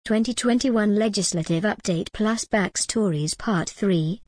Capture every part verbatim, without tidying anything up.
twenty twenty-one Legislative Update Plus Backstories Part three.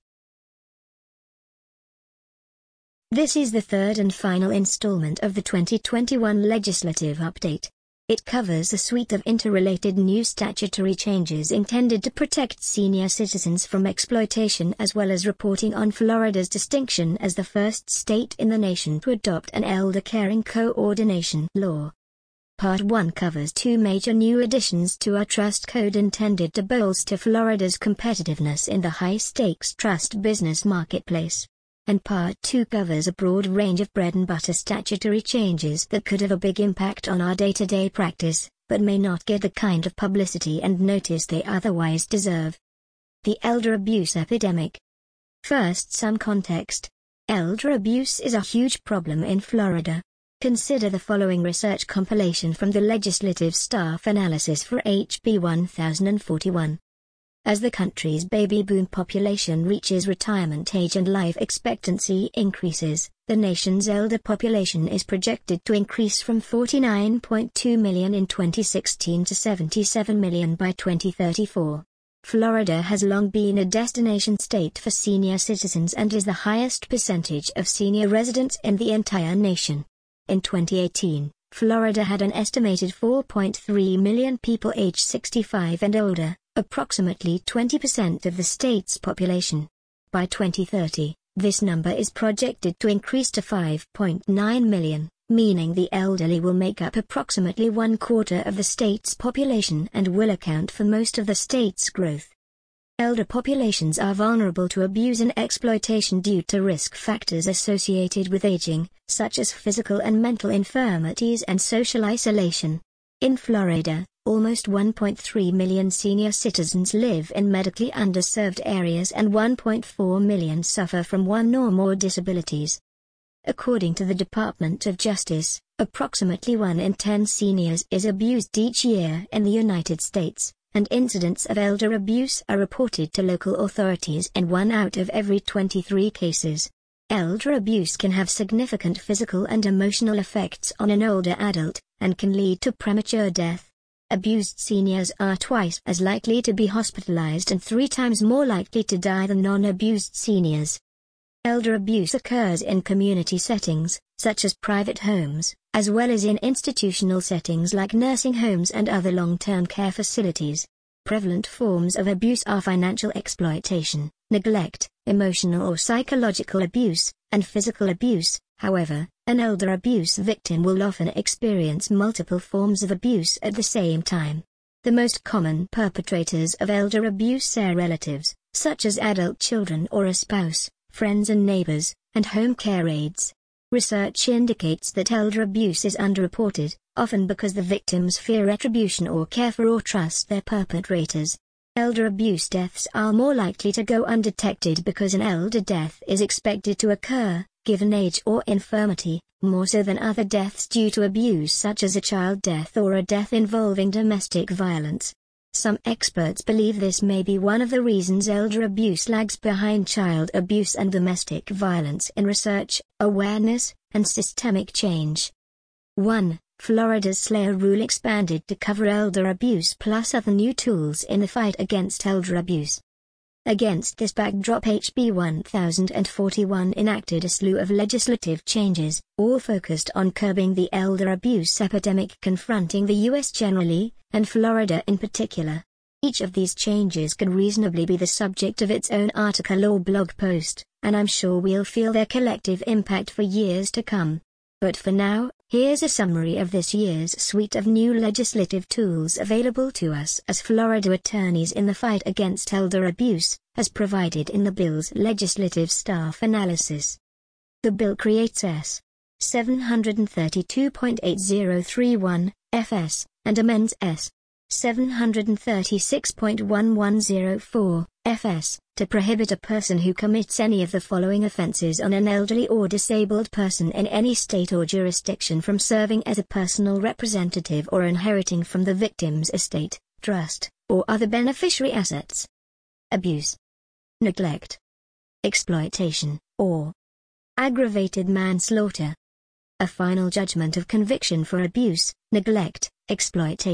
This is the third and final installment of the twenty twenty-one Legislative Update. It covers a suite of interrelated new statutory changes intended to protect senior citizens from exploitation, as well as reporting on Florida's distinction as the first state in the nation to adopt an elder caring coordination law. Part one covers two major new additions to our trust code intended to bolster Florida's competitiveness in the high-stakes trust business marketplace. And Part two covers a broad range of bread-and-butter statutory changes that could have a big impact on our day-to-day practice, but may not get the kind of publicity and notice they otherwise deserve. The elder abuse epidemic. First, some context. Elder abuse is a huge problem in Florida. Consider the following research compilation from the Legislative Staff Analysis for H B one thousand forty-one. As the country's baby boom population reaches retirement age and life expectancy increases, the nation's elder population is projected to increase from forty-nine point two million in twenty sixteen to seventy-seven million by twenty thirty-four. Florida has long been a destination state for senior citizens and is the highest percentage of senior residents in the entire nation. In twenty eighteen, Florida had an estimated four point three million people age sixty-five and older, approximately twenty percent of the state's population. By twenty thirty, this number is projected to increase to five point nine million, meaning the elderly will make up approximately one quarter of the state's population and will account for most of the state's growth. Elder populations are vulnerable to abuse and exploitation due to risk factors associated with aging, such as physical and mental infirmities and social isolation. In Florida, almost one point three million senior citizens live in medically underserved areas and one point four million suffer from one or more disabilities. According to the Department of Justice, approximately one in ten seniors is abused each year in the United States, and incidents of elder abuse are reported to local authorities in one out of every twenty-three cases. Elder abuse can have significant physical and emotional effects on an older adult, and can lead to premature death. Abused seniors are twice as likely to be hospitalized and three times more likely to die than non-abused seniors. Elder abuse occurs in community settings, such as private homes, as well as in institutional settings like nursing homes and other long-term care facilities. Prevalent forms of abuse are financial exploitation, neglect, emotional or psychological abuse, and physical abuse. However, an elder abuse victim will often experience multiple forms of abuse at the same time. The most common perpetrators of elder abuse are relatives, such as adult children or a spouse, friends and neighbors, and home care aides. Research indicates that elder abuse is underreported, often because the victims fear retribution or care for or trust their perpetrators. Elder abuse deaths are more likely to go undetected because an elder death is expected to occur, given age or infirmity, more so than other deaths due to abuse such as a child death or a death involving domestic violence. Some experts believe this may be one of the reasons elder abuse lags behind child abuse and domestic violence in research, awareness, and systemic change. one. Florida's Slayer Rule expanded to cover elder abuse plus other new tools in the fight against elder abuse. Against this backdrop, H B one thousand forty-one enacted a slew of legislative changes, all focused on curbing the elder abuse epidemic confronting the U S generally, and Florida in particular. Each of these changes could reasonably be the subject of its own article or blog post, and I'm sure we'll feel their collective impact for years to come. But for now, here's a summary of this year's suite of new legislative tools available to us as Florida attorneys in the fight against elder abuse, as provided in the bill's legislative staff analysis. The bill creates S. seven thirty-two point eight zero three one, F S, and amends S. seven thirty-six point one one zero four, F S, to prohibit a person who commits any of the following offenses on an elderly or disabled person in any state or jurisdiction from serving as a personal representative or inheriting from the victim's estate, trust, or other beneficiary assets. Abuse, neglect, exploitation, or aggravated manslaughter. A final judgment of conviction for abuse, neglect, exploitation,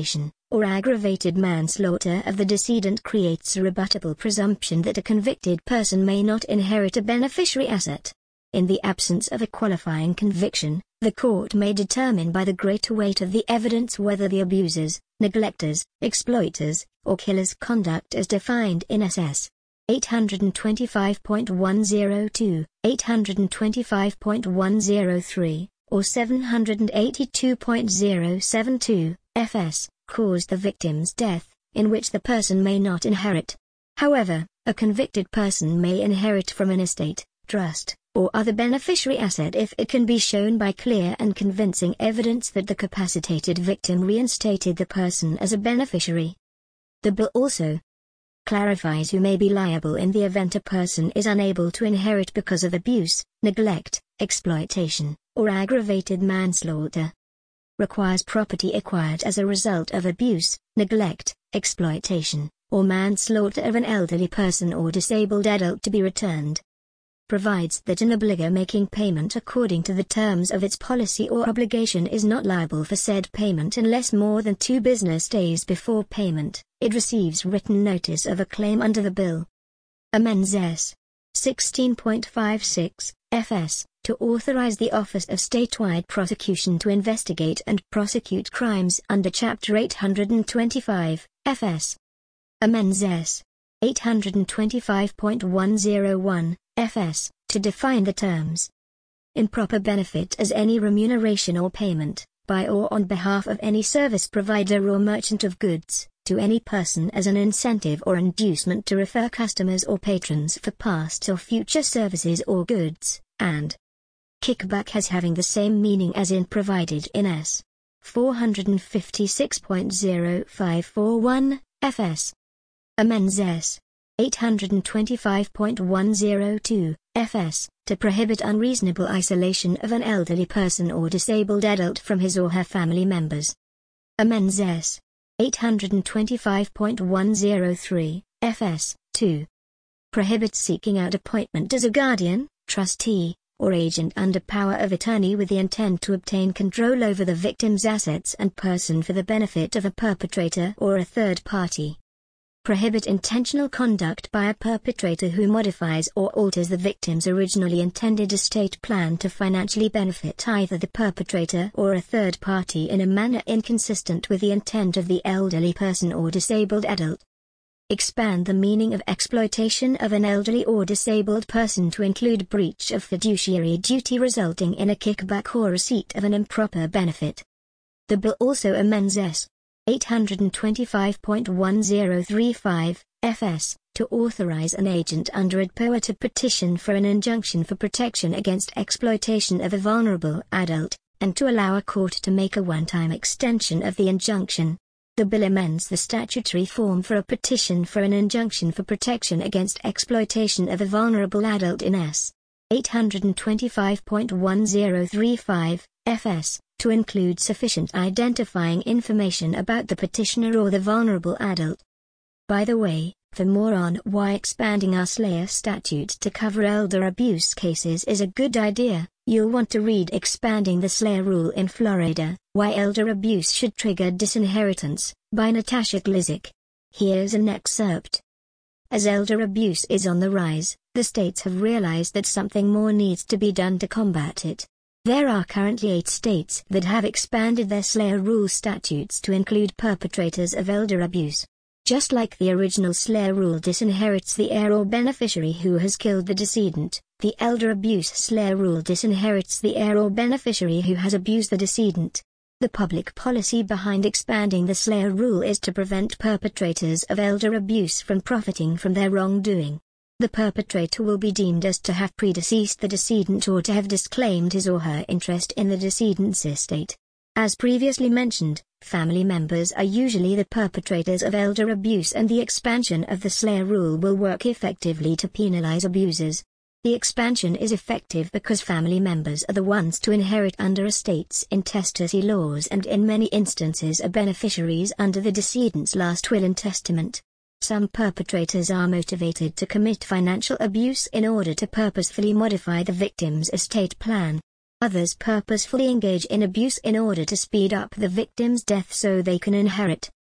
or aggravated manslaughter of the decedent creates a rebuttable presumption that a convicted person may not inherit a beneficiary asset. In the absence of a qualifying conviction, the court may determine by the greater weight of the evidence whether the abuser's, neglector's, exploiter's, or killer's conduct as defined in S S eight twenty-five point one oh two, eight twenty-five point one oh three, or seven eighty-two point oh seven two, F S, caused the victim's death, in which the person may not inherit. However, a convicted person may inherit from an estate, trust, or other beneficiary asset if it can be shown by clear and convincing evidence that the capacitated victim reinstated the person as a beneficiary. The bill also clarifies who may be liable in the event a person is unable to inherit because of abuse, neglect, exploitation, or aggravated manslaughter. Requires property acquired as a result of abuse, neglect, exploitation, or manslaughter of an elderly person or disabled adult to be returned. Provides that an obligor making payment according to the terms of its policy or obligation is not liable for said payment unless more than two business days before payment, it receives written notice of a claim under the bill. Amends S. sixteen point five six, F S, to authorize the Office of Statewide Prosecution to investigate and prosecute crimes under Chapter eight twenty-five, F S. Amends S. eight twenty-five point one oh one, F S, to define the terms. Improper benefit as any remuneration or payment, by or on behalf of any service provider or merchant of goods, to any person as an incentive or inducement to refer customers or patrons for past or future services or goods, and kickback as having the same meaning as in provided in S. four fifty-six point oh five four one, F S. Amends S. eight twenty-five point one oh two, F S, to prohibit unreasonable isolation of an elderly person or disabled adult from his or her family members. Amends S. eight twenty-five point one oh three, F S, to prohibit seeking out appointment as a guardian, trustee, or agent under power of attorney with the intent to obtain control over the victim's assets and person for the benefit of a perpetrator or a third party. Prohibit intentional conduct by a perpetrator who modifies or alters the victim's originally intended estate plan to financially benefit either the perpetrator or a third party in a manner inconsistent with the intent of the elderly person or disabled adult. Expand the meaning of exploitation of an elderly or disabled person to include breach of fiduciary duty resulting in a kickback or receipt of an improper benefit. The bill also amends S. eight twenty-five point one oh three five, F S, to authorize an agent under A D P O A to petition for an injunction for protection against exploitation of a vulnerable adult, and to allow a court to make a one-time extension of the injunction. The bill amends the statutory form for a petition for an injunction for protection against exploitation of a vulnerable adult in S. eight twenty-five point one oh three five, F S, to include sufficient identifying information about the petitioner or the vulnerable adult. By the way, for more on why expanding our SLAER statute to cover elder abuse cases is a good idea, you'll want to read Expanding the SLAER Rule in Florida, Why Elder Abuse Should Trigger Disinheritance, by Natasha Glizik. Here's an excerpt. As elder abuse is on the rise, the states have realized that something more needs to be done to combat it. There are currently eight states that have expanded their SLAER rule statutes to include perpetrators of elder abuse. Just like the original SLAER rule disinherits the heir or beneficiary who has killed the decedent, the elder abuse SLAER rule disinherits the heir or beneficiary who has abused the decedent. The public policy behind expanding the SLAER rule is to prevent perpetrators of elder abuse from profiting from their wrongdoing. The perpetrator will be deemed as to have predeceased the decedent or to have disclaimed his or her interest in the decedent's estate. As previously mentioned, family members are usually the perpetrators of elder abuse, and the expansion of the SLAER rule will work effectively to penalize abusers. The expansion is effective because family members are the ones to inherit under estate's intestacy laws and in many instances are beneficiaries under the decedent's last will and testament. Some perpetrators are motivated to commit financial abuse in order to purposefully modify the victim's estate plan. Others purposefully engage in abuse in order to speed up the victim's death so they can inherit.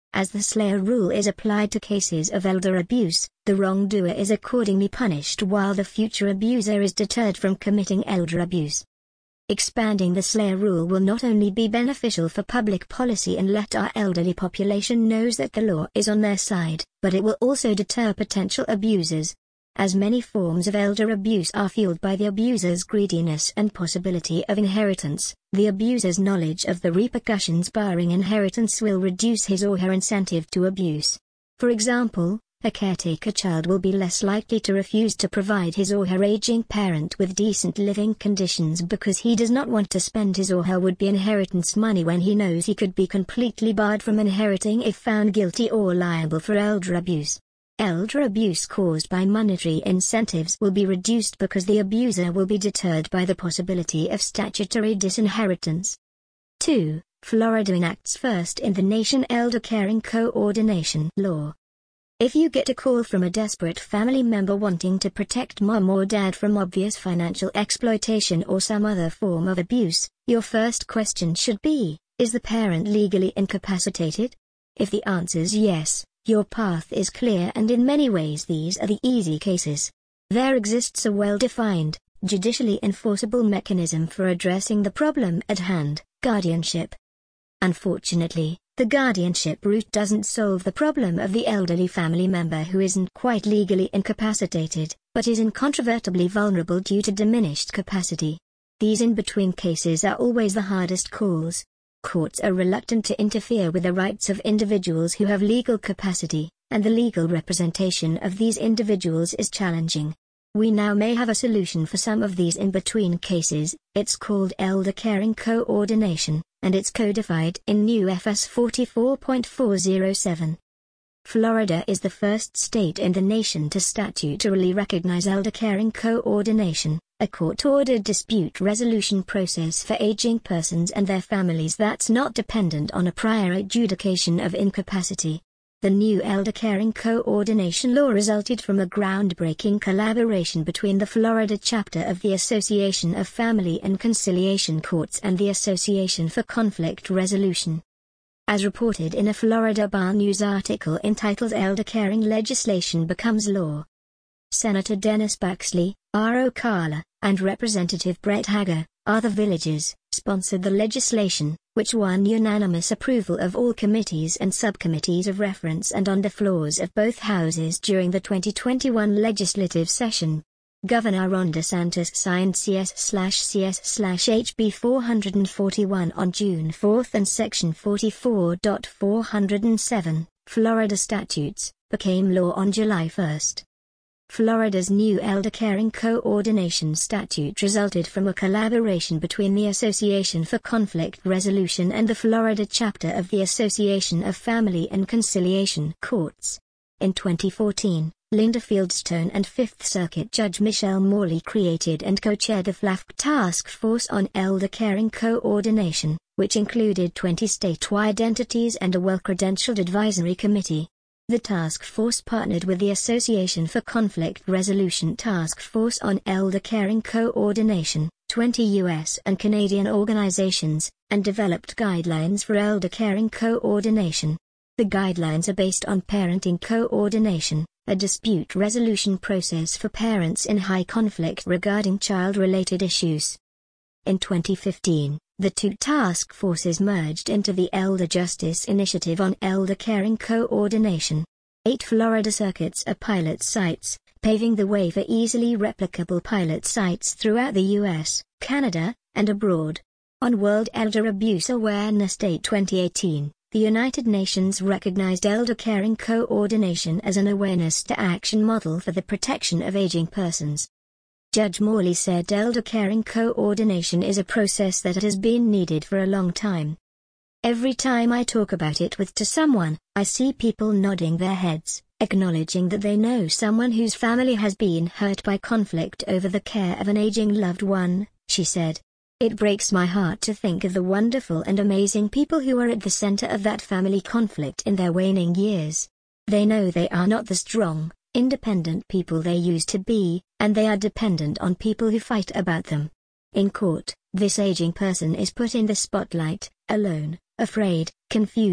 As the Slayer rule is applied to cases of elder abuse, the wrongdoer is accordingly punished while the future abuser is deterred from committing elder abuse. Expanding the Slayer rule will not only be beneficial for public policy and let our elderly population knows that the law is on their side, but it will also deter potential abusers. As many forms of elder abuse are fueled by the abuser's greediness and possibility of inheritance, the abuser's knowledge of the repercussions barring inheritance will reduce his or her incentive to abuse. For example, a caretaker child will be less likely to refuse to provide his or her aging parent with decent living conditions because he does not want to spend his or her would-be inheritance money when he knows he could be completely barred from inheriting if found guilty or liable for elder abuse. Elder abuse caused by monetary incentives will be reduced because the abuser will be deterred by the possibility of statutory disinheritance. two. Florida enacts first in the nation elder caring coordination law. If you get a call from a desperate family member wanting to protect mom or dad from obvious financial exploitation or some other form of abuse, your first question should be, is the parent legally incapacitated? If the answer's yes, your path is clear, and in many ways these are the easy cases. There exists a well-defined, judicially enforceable mechanism for addressing the problem at hand: guardianship. Unfortunately, the guardianship route doesn't solve the problem of the elderly family member who isn't quite legally incapacitated, but is incontrovertibly vulnerable due to diminished capacity. These in-between cases are always the hardest calls. Courts are reluctant to interfere with the rights of individuals who have legal capacity, and the legal representation of these individuals is challenging. We now may have a solution for some of these in-between cases. It's called Elder Caring Coordination, and it's codified in New F S forty-four point four oh seven. Florida is the first state in the nation to statutorily recognize elder caring coordination, a court-ordered dispute resolution process for aging persons and their families that's not dependent on a prior adjudication of incapacity. The new elder caring coordination law resulted from a groundbreaking collaboration between the Florida chapter of the Association of Family and Conciliation Courts and the Association for Conflict Resolution. As reported in a Florida Bar News article entitled Elder Caring Legislation Becomes Law, Senator Dennis Baxley, R. Ocala, and Representative Brett Hager, are the villagers, sponsored the legislation, which won unanimous approval of all committees and subcommittees of reference and on the floors of both houses during the twenty twenty-one legislative session. Governor Ron DeSantis signed C S C S H B four forty-one on June fourth, and Section forty-four point four oh seven, Florida statutes, became law on July first. Florida's new Elder Caring Coordination statute resulted from a collaboration between the Association for Conflict Resolution and the Florida chapter of the Association of Family and Conciliation Courts. In twenty fourteen, Linda Fieldstone and Fifth Circuit Judge Michelle Morley created and co-chaired the F L A F C Task Force on Elder Caring Coordination, which included twenty statewide entities and a well-credentialed advisory committee. The task force partnered with the Association for Conflict Resolution Task Force on Elder Caring Coordination, twenty U S and Canadian organizations, and developed guidelines for elder caring coordination. The guidelines are based on parenting coordination, a dispute resolution process for parents in high conflict regarding child-related issues. In twenty fifteen, the two task forces merged into the Elder Justice Initiative on Elder Caring Coordination. Eight Florida circuits are pilot sites, paving the way for easily replicable pilot sites throughout the U S, Canada, and abroad. On World Elder Abuse Awareness Day twenty eighteen, the United Nations recognized elder caring coordination as an awareness-to-action model for the protection of aging persons. Judge Morley said elder caring coordination is a process that has been needed for a long time. Every time I talk about it with to someone, I see people nodding their heads, acknowledging that they know someone whose family has been hurt by conflict over the care of an aging loved one, she said. It breaks my heart to think of the wonderful and amazing people who are at the center of that family conflict in their waning years. They know they are not the strong, independent people they used to be, and they are dependent on people who fight about them. In court, this aging person is put in the spotlight, alone, afraid, confused,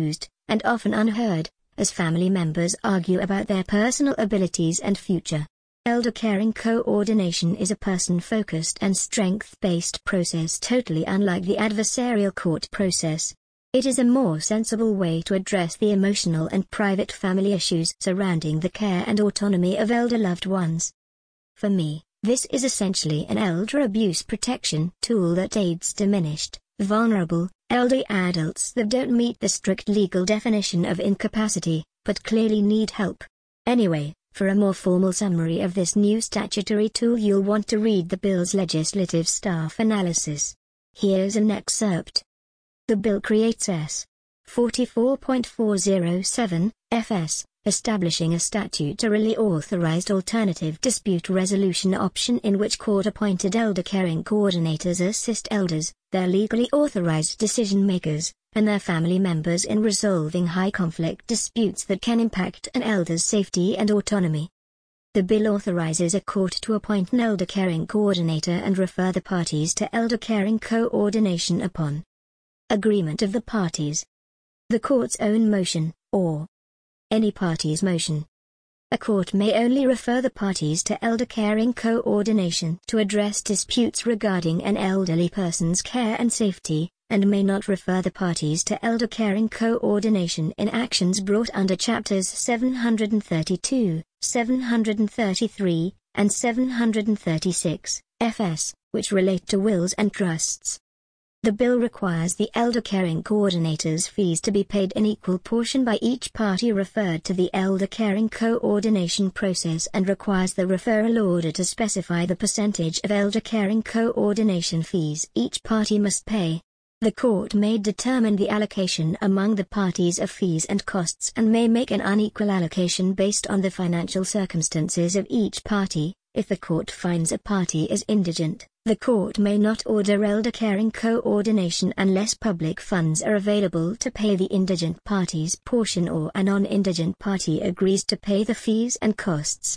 and often unheard, as family members argue about their personal abilities and future. Elder caring coordination is a person-focused and strength-based process totally unlike the adversarial court process. It is a more sensible way to address the emotional and private family issues surrounding the care and autonomy of elder loved ones. For me, this is essentially an elder abuse protection tool that aids diminished, vulnerable, elderly adults that don't meet the strict legal definition of incapacity, but clearly need help. Anyway, for a more formal summary of this new statutory tool, you'll want to read the bill's legislative staff analysis. Here's an excerpt. The bill creates S. forty-four point four oh seven, F S, establishing a statutorily authorized alternative dispute resolution option in which court-appointed elder caring coordinators assist elders, their legally authorized decision-makers, and their family members in resolving high-conflict disputes that can impact an elder's safety and autonomy. The bill authorizes a court to appoint an elder caring coordinator and refer the parties to elder caring coordination upon agreement of the parties. The court's own motion, or any party's motion. A court may only refer the parties to elder caring coordination to address disputes regarding an elderly person's care and safety, and may not refer the parties to elder caring coordination in actions brought under Chapters seven thirty-two, seven thirty-three, and seven thirty-six, F S, which relate to wills and trusts. The bill requires the elder caring coordinator's fees to be paid in equal portion by each party referred to the elder caring coordination process and requires the referral order to specify the percentage of elder caring coordination fees each party must pay. The court may determine the allocation among the parties of fees and costs and may make an unequal allocation based on the financial circumstances of each party. If the court finds a party is indigent, the court may not order elder caring coordination unless public funds are available to pay the indigent party's portion or a non-indigent party agrees to pay the fees and costs.